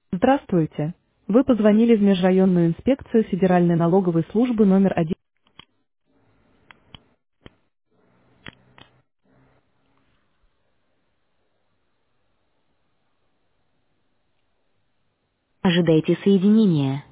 Здравствуйте. Вы позвонили в Межрайонную инспекцию Федеральной налоговой службы номер 1. Ожидайте соединения.